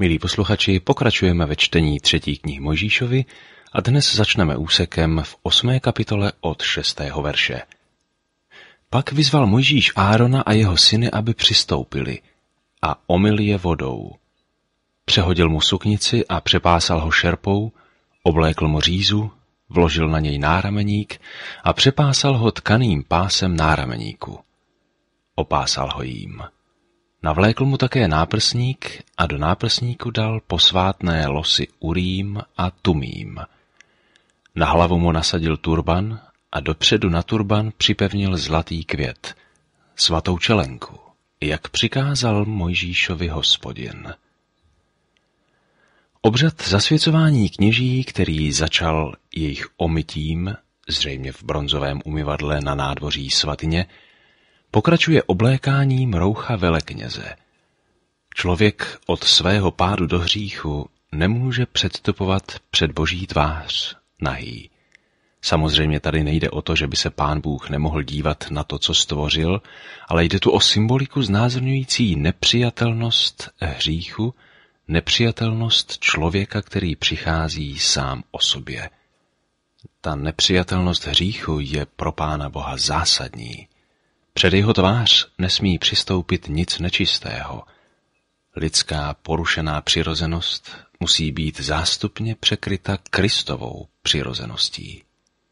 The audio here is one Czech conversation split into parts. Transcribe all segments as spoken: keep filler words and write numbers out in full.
Milí posluchači, pokračujeme ve čtení třetí knihy Mojžíšovi a dnes začneme úsekem v osmé kapitole od šestého verše. Pak vyzval Mojžíš Árona a jeho syny, aby přistoupili, a omyl je vodou. Přehodil mu suknici a přepásal ho šerpou, oblékl mu řízu, vložil na něj nárameník a přepásal ho tkaným pásem nárameníku. Opásal ho jím. Navlékl mu také náprsník a do náprsníku dal posvátné losy Urím a Tumím. Na hlavu mu nasadil turban a dopředu na turban připevnil zlatý květ, svatou čelenku, jak přikázal Mojžíšovi Hospodin. Obřad zasvěcování kněží, který začal jejich omytím, zřejmě v bronzovém umyvadle na nádvoří svatyně, pokračuje oblékáním roucha velekněze. Člověk od svého pádu do hříchu nemůže předstupovat před Boží tvář nahý. Samozřejmě tady nejde o to, že by se Pán Bůh nemohl dívat na to, co stvořil, ale jde tu o symboliku znázorňující nepřijatelnost hříchu, nepřijatelnost člověka, který přichází sám o sobě. Ta nepřijatelnost hříchu je pro Pána Boha zásadní. Před jeho tvář nesmí přistoupit nic nečistého. Lidská porušená přirozenost musí být zástupně překryta Kristovou přirozeností.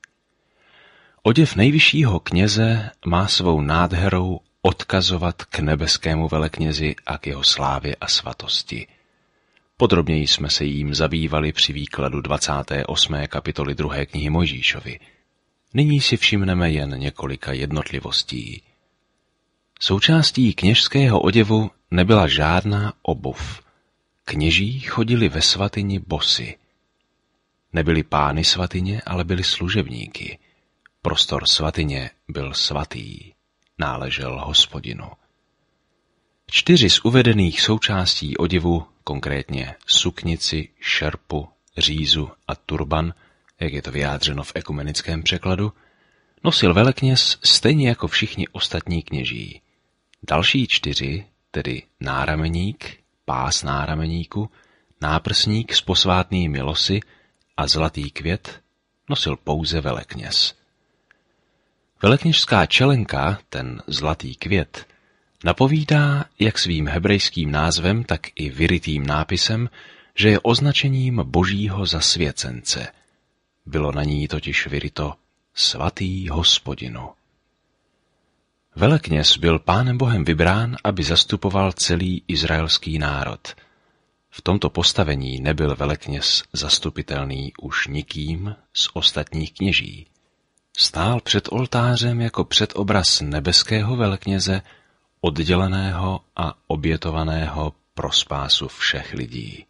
Oděv nejvyššího kněze má svou nádherou odkazovat k nebeskému veleknězi a k jeho slávě a svatosti. Podrobněji jsme se jím zabývali při výkladu dvacáté osmé kapitoly druhé knihy Mojžíšovi. Nyní si všimneme jen několika jednotlivostí. Součástí kněžského oděvu nebyla žádná obuv. Kněží chodili ve svatyni bosy. Nebyli pány svatyně, ale byli služebníky. Prostor svatyně byl svatý, náležel Hospodinu. Čtyři z uvedených součástí oděvu, konkrétně suknici, šerpu, řízu a turban, jak je to vyjádřeno v ekumenickém překladu, nosil velekněz stejně jako všichni ostatní kněží. Další čtyři, tedy nárameník, pás nárameníku, náprsník s posvátnými losy a zlatý květ, nosil pouze velekněz. Velekněžská čelenka, ten zlatý květ, napovídá jak svým hebrejským názvem, tak i vyrytým nápisem, že je označením Božího zasvěcence. Bylo na ní totiž vyryto Svatý Hospodinu. Velekněz byl Pánem Bohem vybrán, aby zastupoval celý izraelský národ. V tomto postavení nebyl velekněz zastupitelný už nikým z ostatních kněží. Stál před oltářem jako předobraz nebeského velekněze, odděleného a obětovaného pro spásu všech lidí.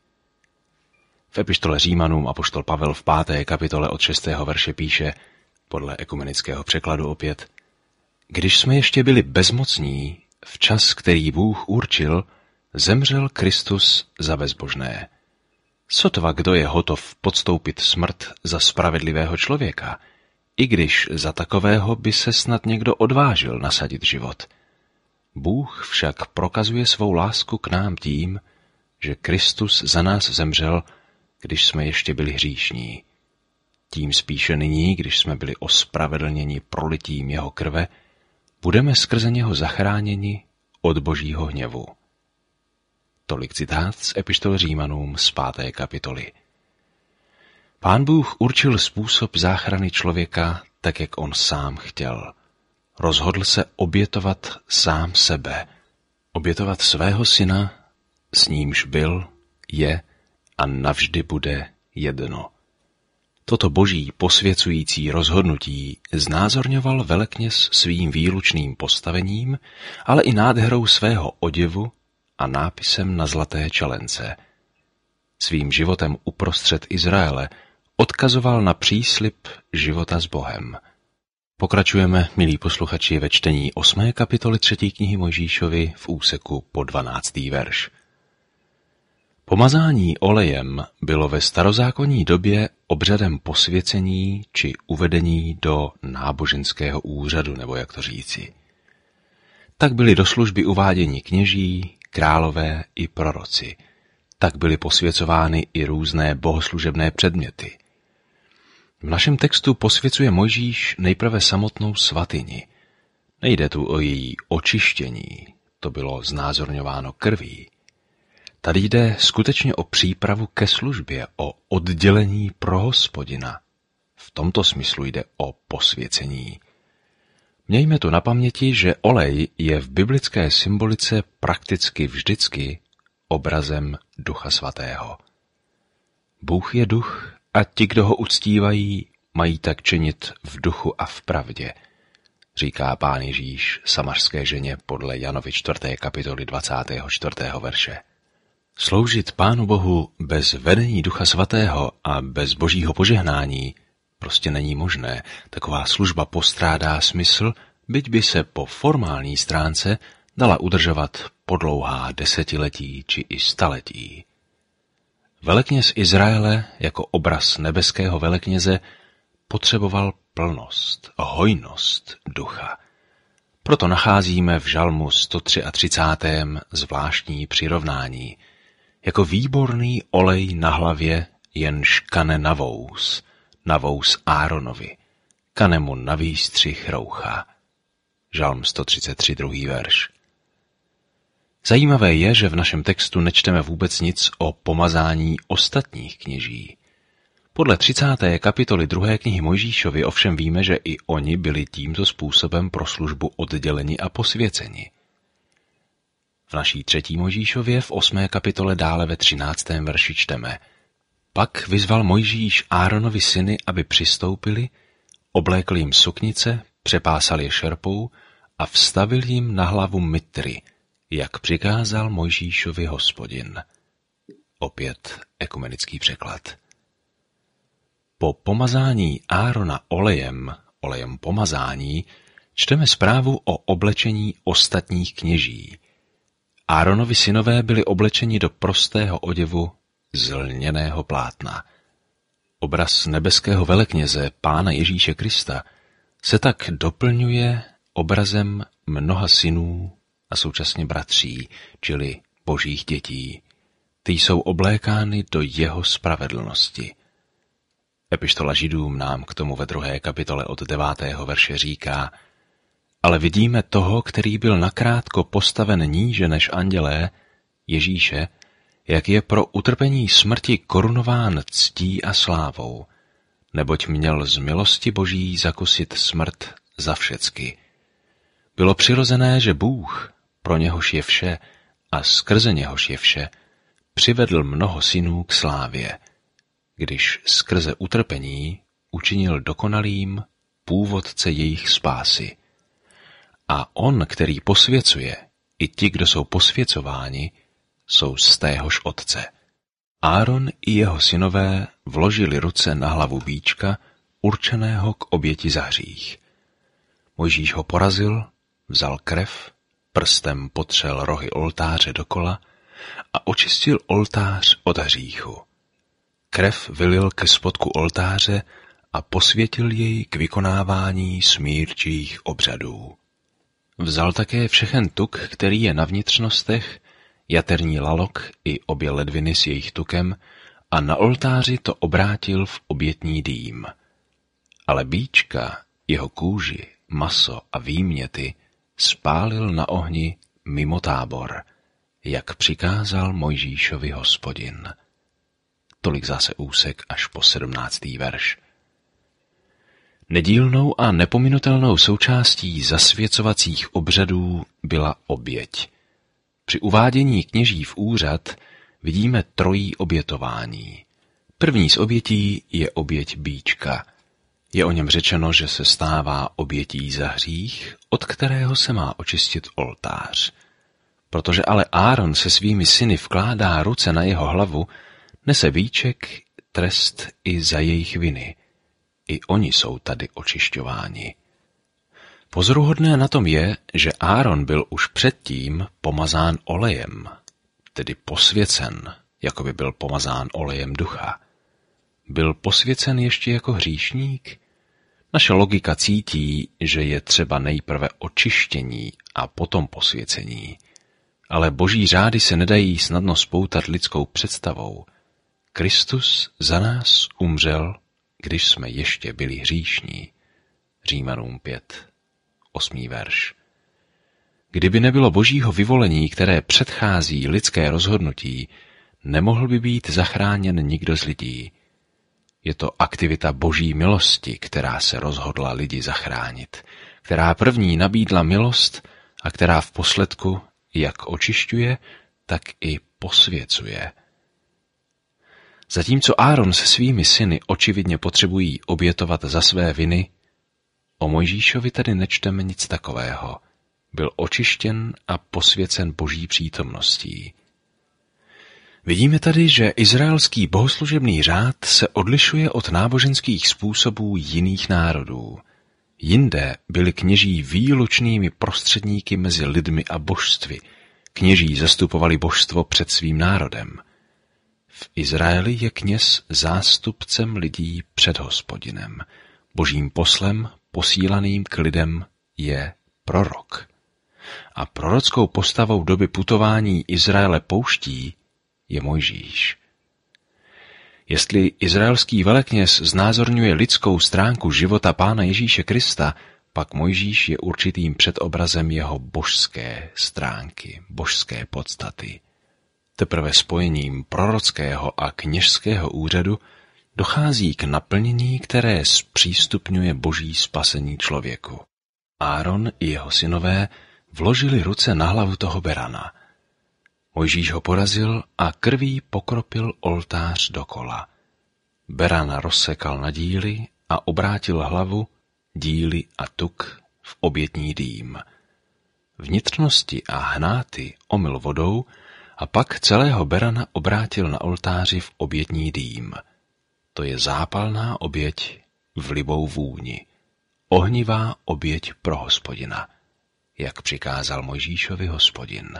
V epištole Římanům apoštol Pavel v páté kapitole od šestého verše píše, podle ekumenického překladu opět, když jsme ještě byli bezmocní, v čas, který Bůh určil, zemřel Kristus za bezbožné. Sotva kdo je hotov podstoupit smrt za spravedlivého člověka, i když za takového by se snad někdo odvážil nasadit život. Bůh však prokazuje svou lásku k nám tím, že Kristus za nás zemřel, když jsme ještě byli hříšní. Tím spíše nyní, když jsme byli ospravedlněni prolitím jeho krve, budeme skrze něho zachráněni od Božího hněvu. Tolik citát z epištoly Římanům z páté kapitoly. Pán Bůh určil způsob záchrany člověka tak, jak on sám chtěl. Rozhodl se obětovat sám sebe, obětovat svého syna, s nímž byl, je a navždy bude jedno. Toto boží posvěcující rozhodnutí znázorňoval velekněz svým výlučným postavením, ale i nádherou svého oděvu a nápisem na zlaté čelence. Svým životem uprostřed Izraele odkazoval na příslib života s Bohem. Pokračujeme, milí posluchači, ve čtení osmé kapitoly třetí knihy Mojžíšovi v úseku po dvanáctý verš. Pomazání olejem bylo ve starozákonní době obřadem posvěcení či uvedení do náboženského úřadu, nebo jak to říci. Tak byli do služby uváděni kněží, králové i proroci. tak byly posvěcovány i různé bohoslužebné předměty. V našem textu posvěcuje Mojžíš nejprve samotnou svatyni. Nejde tu o její očištění, to bylo znázorňováno krví. Tady jde skutečně o přípravu ke službě, o oddělení pro Hospodina. V tomto smyslu jde o posvěcení. Mějme tu na paměti, že olej je v biblické symbolice prakticky vždycky obrazem Ducha Svatého. Bůh je duch a ti, kdo ho uctívají, mají tak činit v duchu a v pravdě, říká Pán Ježíš samařské ženě podle Janovy čtvrté kapitoly dvacátého čtvrtého verše. Sloužit Pánu Bohu bez vedení Ducha Svatého a bez božího požehnání prostě není možné. Taková služba postrádá smysl, byť by se po formální stránce dala udržovat po dlouhá desetiletí či i staletí. Velekněz Izraele jako obraz nebeského velekněze potřeboval plnost, hojnost ducha. Proto nacházíme v žalmu sto třicátém třetím zvláštní přirovnání. Jako výborný olej na hlavě jenž kane na vous, na vous Áronovi, kane mu na výstřih roucha. Žalm sto třicet tři, druhý verš. Zajímavé je, že v našem textu nečteme vůbec nic o pomazání ostatních kněží. Podle třicáté kapitoly druhé knihy Mojžíšovy ovšem víme, že i oni byli tímto způsobem pro službu odděleni a posvěceni. V naší třetí Mojžíšově v osmé kapitole dále ve třináctém verši čteme: Pak vyzval Mojžíš Áronovi syny, aby přistoupili, oblékl jim suknice, přepásal je šerpou a vstavil jim na hlavu mitry, jak přikázal Mojžíšovi Hospodin. Opět ekumenický překlad. Po pomazání Árona olejem, olejem pomazání, čteme zprávu o oblečení ostatních kněží. Áronovi synové byli oblečeni do prostého oděvu z lněného plátna. Obraz nebeského velekněze Pána Ježíše Krista se tak doplňuje obrazem mnoha synů a současně bratří, čili božích dětí. Ty jsou oblékány do jeho spravedlnosti. Epištola Židům nám k tomu ve druhé kapitole od devátého verše říká: Ale vidíme toho, který byl nakrátko postaven níže než andělé, Ježíše, jak je pro utrpení smrti korunován ctí a slávou, neboť měl z milosti Boží zakusit smrt za všecky. Bylo přirozené, že Bůh, pro něhož je vše a skrze něhož je vše, přivedl mnoho synů k slávě, když skrze utrpení učinil dokonalým původce jejich spásy. A on, který posvěcuje, i ti, kdo jsou posvěcováni, jsou z téhož otce. Áron i jeho synové vložili ruce na hlavu býčka, určeného k oběti za hřích. Mojžíš ho porazil, vzal krev, prstem potřel rohy oltáře dokola a očistil oltář od hříchu. Krev vylil ke spodku oltáře a posvětil jej k vykonávání smírčích obřadů. Vzal také všechen tuk, který je na vnitřnostech, jaterní lalok i obě ledviny s jejich tukem, a na oltáři to obrátil v obětní dým. Ale býčka, jeho kůži, maso a výměty spálil na ohni mimo tábor, jak přikázal Mojžíšovi Hospodin. Tolik zase úsek až po sedmnáctý verš. Nedílnou a nepominutelnou součástí zasvěcovacích obřadů byla oběť. Při uvádění kněží v úřad vidíme trojí obětování. První z obětí je oběť býčka. Je o něm řečeno, že se stává obětí za hřích, od kterého se má očistit oltář. Protože ale Áron se svými syny vkládá ruce na jeho hlavu, nese býček trest i za jejich viny. I oni jsou tady očišťováni. Pozoruhodné na tom je, že Áron byl už předtím pomazán olejem, tedy posvěcen, jako by byl pomazán olejem ducha. Byl posvěcen ještě jako hříšník? Naše logika cítí, že je třeba nejprve očištění a potom posvěcení. ale boží řády se nedají snadno spoutat lidskou představou. Kristus za nás umřel, když jsme ještě byli hříšní. Římanům pět, osmý verš. Kdyby nebylo božího vyvolení, které předchází lidské rozhodnutí, nemohl by být zachráněn nikdo z lidí. Je to aktivita boží milosti, která se rozhodla lidi zachránit, která první nabídla milost a která v posledku jak očišťuje, tak i posvěcuje. Zatímco Áron se svými syny očividně potřebují obětovat za své viny, o Mojžíšovi tedy nečteme nic takového. Byl očištěn a posvěcen boží přítomností. Vidíme tady, že izraelský bohoslužebný řád se odlišuje od náboženských způsobů jiných národů. Jinde byli kněží výlučnými prostředníky mezi lidmi a božstvy. Kněží zastupovali božstvo před svým národem. V Izraeli je kněz zástupcem lidí před Hospodinem. Božím poslem, posílaným k lidem, je prorok. A prorockou postavou doby putování Izraele pouští je Mojžíš. Jestli izraelský velekněz znázorňuje lidskou stránku života Pána Ježíše Krista, pak Mojžíš je určitým předobrazem jeho božské stránky, božské podstaty. Teprve spojením prorockého a kněžského úřadu dochází k naplnění, které zpřístupňuje boží spasení člověku. Áron i jeho synové vložili ruce na hlavu toho berana. Mojžíš ho porazil a krví pokropil oltář dokola. Berana rozsekal na díly a obrátil hlavu, díly a tuk v obětní dým. Vnitřnosti a hnáty omyl vodou a pak celého berana obrátil na oltáři v obětní dým. To je zápalná oběť v libou vůni, ohnivá oběť pro Hospodina, jak přikázal Mojžíšovi Hospodin.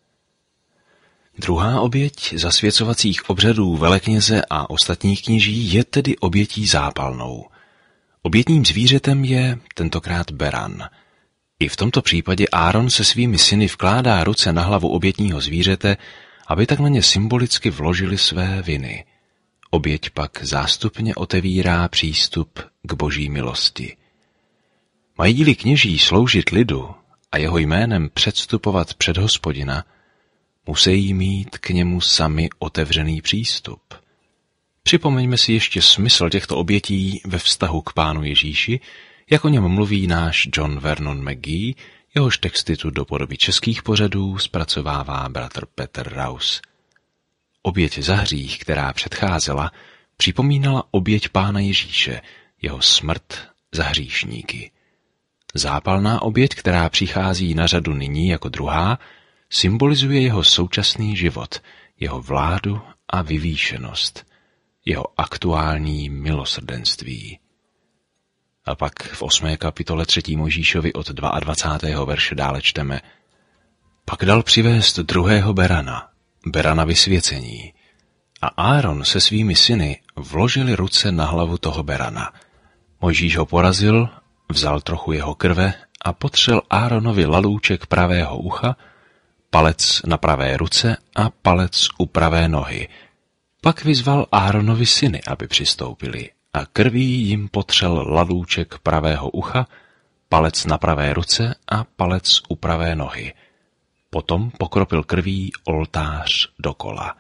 Druhá oběť zasvěcovacích obřadů velekněze a ostatních kněží je tedy obětí zápalnou. Obětním zvířetem je tentokrát beran. I v tomto případě Áron se svými syny vkládá ruce na hlavu obětního zvířete, aby tak na ně symbolicky vložili své viny. Oběť pak zástupně otevírá přístup k boží milosti. Mají-li kněží sloužit lidu a jeho jménem předstupovat před Hospodina, musí mít k němu sami otevřený přístup. Připomeňme si ještě smysl těchto obětí ve vztahu k Pánu Ježíši, jak o něm mluví náš John Vernon McGee, jehož texty tu do podoby českých pořadů zpracovává bratr Petr Raus. Oběť za hřích, která předcházela, připomínala oběť Pána Ježíše, jeho smrt za hříšníky. Zápalná oběť, která přichází na řadu nyní jako druhá, symbolizuje jeho současný život, jeho vládu a vyvýšenost, jeho aktuální milosrdenství. A pak v osmé kapitole třetí Mojžíšovi od dvacátého druhého verše dále čteme: Pak dal přivést druhého berana, berana vysvěcení, a Áron se svými syny vložili ruce na hlavu toho berana. Mojžíš ho porazil, vzal trochu jeho krve a potřel Áronovi lalůček pravého ucha, palec na pravé ruce a palec u pravé nohy. Pak vyzval Áronovi syny, aby přistoupili, a krví jim potřel lalůček pravého ucha, palec na pravé ruce a palec u pravé nohy. Potom pokropil krví oltář dokola.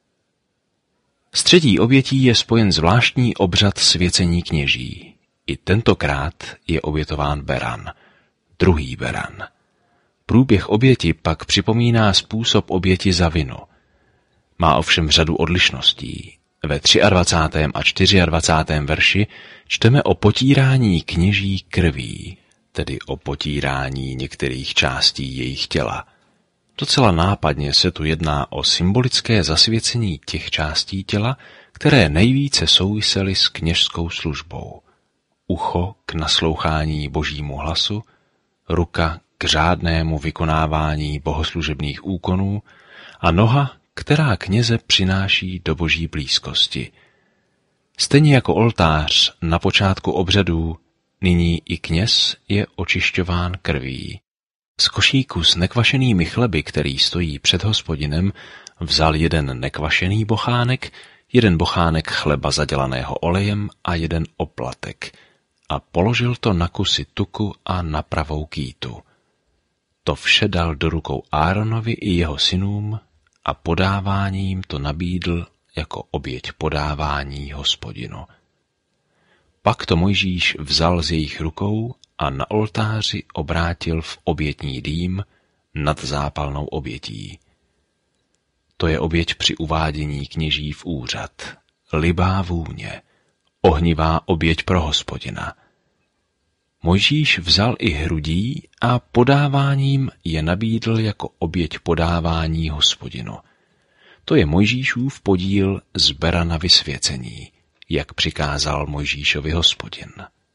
S třetí obětí je spojen zvláštní obřad svěcení kněží. I tentokrát je obětován beran, druhý beran. Průběh oběti pak připomíná způsob oběti za vinu. Má ovšem řadu odlišností. Ve dvacátém třetím a dvacátém čtvrtém verši čteme o potírání kněží krví, tedy o potírání některých částí jejich těla. Docela nápadně se tu jedná o symbolické zasvěcení těch částí těla, které nejvíce souvisely s kněžskou službou. Ucho k naslouchání božímu hlasu, ruka k řádnému vykonávání bohoslužebných úkonů a noha, která kněze přináší do boží blízkosti. Stejně jako oltář na počátku obřadů, nyní i kněz je očišťován krví. Z košíku s nekvašenými chleby, který stojí před Hospodinem, vzal jeden nekvašený bochánek, jeden bochánek chleba zadělaného olejem a jeden oplatek a položil to na kusy tuku a na pravou kýtu. To vše dal do rukou Áronovi i jeho synům a podáváním to nabídl jako oběť podávání Hospodinu. Pak to Mojžíš vzal z jejich rukou a na oltáři obrátil v obětní dým nad zápalnou obětí. To je oběť při uvádění kněží v úřad, libá vůně, ohnivá oběť pro Hospodina. Mojžíš vzal i hrudí a podáváním je nabídl jako oběť podávání Hospodinu. To je Mojžíšův podíl z berana vysvěcení, jak přikázal Mojžíšovi Hospodin.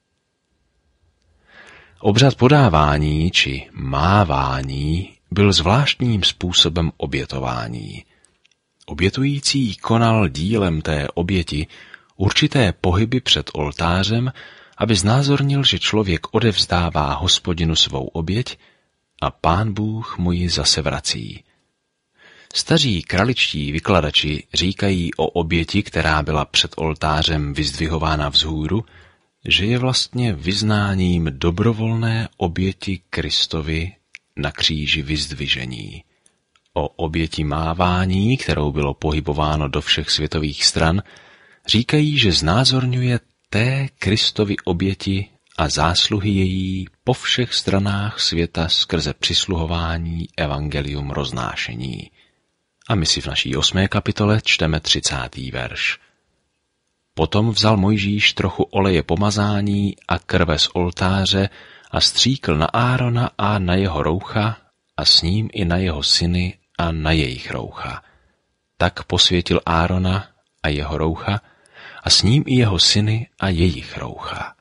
Obřad podávání či mávání byl zvláštním způsobem obětování. Obětující konal dílem té oběti určité pohyby před oltářem, aby znázornil, že člověk odevzdává Hospodinu svou oběť a Pán Bůh mu ji zase vrací. Staří kraličtí vykladači říkají o oběti, která byla před oltářem vyzdvihována vzhůru, že je vlastně vyznáním dobrovolné oběti Kristovi na kříži vyzdvižení. O oběti mávání, kterou bylo pohybováno do všech světových stran, říkají, že znázorňuje té Kristovy oběti a zásluhy její po všech stranách světa skrze přisluhování evangelium roznášení. A my si v naší osmé kapitole čteme třicátý verš. Potom vzal Mojžíš trochu oleje pomazání a krve z oltáře a stříkl na Árona a na jeho roucha a s ním i na jeho syny a na jejich roucha. Tak posvětil Árona a jeho roucha a s ním i jeho syny a jejich roucha.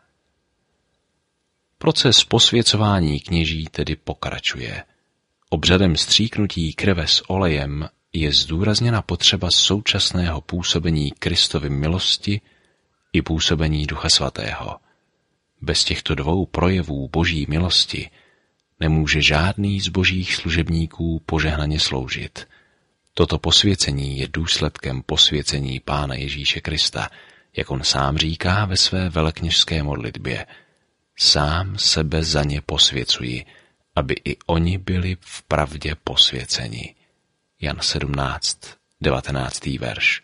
Proces posvěcování kněží tedy pokračuje. Obřadem stříknutí krve s olejem je zdůrazněna potřeba současného působení Kristovy milosti i působení Ducha Svatého. Bez těchto dvou projevů Boží milosti nemůže žádný z božích služebníků požehnaně sloužit. Toto posvěcení je důsledkem posvěcení Pána Ježíše Krista, jak on sám říká ve své velekněžské modlitbě. Sám sebe za ně posvěcuji, aby i oni byli v pravdě posvěceni. Jan sedmnáct, devatenáctý verš.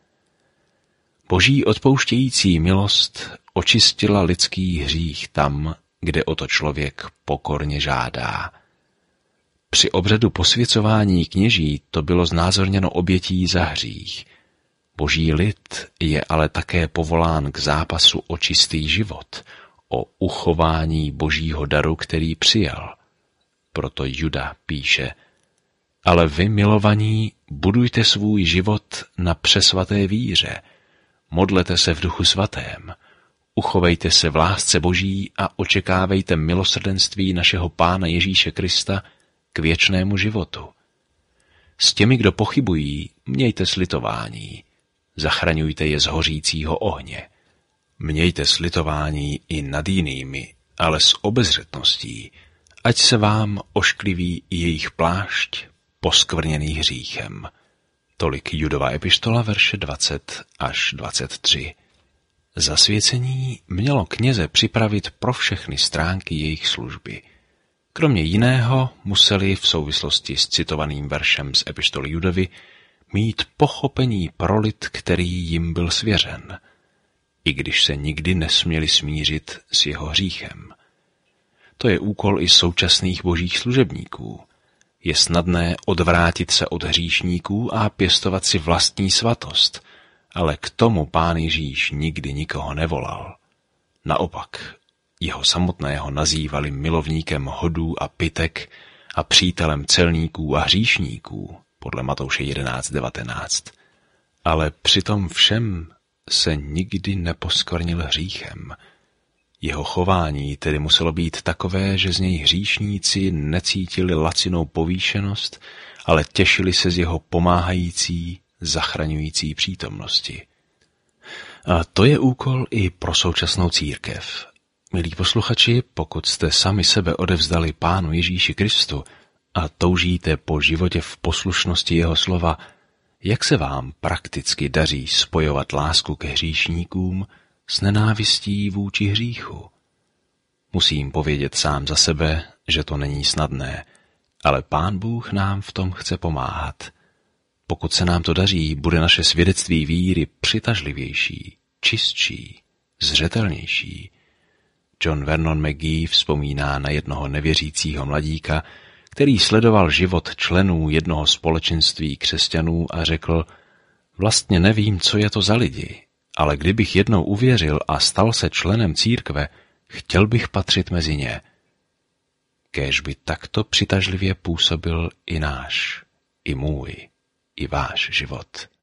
Boží odpouštějící milost očistila lidský hřích tam, kde o to člověk pokorně žádá. Při obřadu posvěcování kněží to bylo znázorněno obětí za hřích. Boží lid je ale také povolán k zápasu o čistý život, o uchování božího daru, který přijal. Proto Juda píše: ale vy, milovaní, budujte svůj život na přesvaté víře, modlete se v Duchu Svatém, uchovejte se v lásce Boží a očekávejte milosrdenství našeho Pána Ježíše Krista k věčnému životu. S těmi, kdo pochybují, mějte slitování, zachraňujte je z hořícího ohně. Mějte slitování i nad jinými, ale s obezřetností, ať se vám oškliví i jejich plášť poskvrněný hříchem. Tolik Judova epištola, verše dvacet až dvacet tři. Zasvěcení mělo kněze připravit pro všechny stránky jejich služby. Kromě jiného museli v souvislosti s citovaným veršem z epištoly Judovi mít pochopení pro lid, který jim byl svěřen, i když se nikdy nesměli smířit s jeho hříchem. To je úkol i současných božích služebníků. Je snadné odvrátit se od hříšníků a pěstovat si vlastní svatost, ale k tomu Pán Ježíš nikdy nikoho nevolal. Naopak, jeho samotného nazývali milovníkem hodů a pytek a přítelem celníků a hříšníků, podle Matouše jedenáct devatenáct. Ale přitom všem se nikdy neposkvrnil hříchem. Jeho chování tedy muselo být takové, že z něj hříšníci necítili lacinou povýšenost, ale těšili se z jeho pomáhající, zachraňující přítomnosti. A to je úkol i pro současnou církev. Milí posluchači, pokud jste sami sebe odevzdali Pánu Ježíši Kristu a toužíte po životě v poslušnosti jeho slova, jak se vám prakticky daří spojovat lásku k hříšníkům s nenávistí vůči hříchu? Musím povědět sám za sebe, že to není snadné, ale Pán Bůh nám v tom chce pomáhat. Pokud se nám to daří, bude naše svědectví víry přitažlivější, čistší, zřetelnější. John Vernon McGee vzpomíná na jednoho nevěřícího mladíka, který sledoval život členů jednoho společenství křesťanů a řekl: vlastně nevím, co je to za lidi, ale kdybych jednou uvěřil a stal se členem církve, chtěl bych patřit mezi ně. Kéž by takto přitažlivě působil i náš, i můj, i váš život.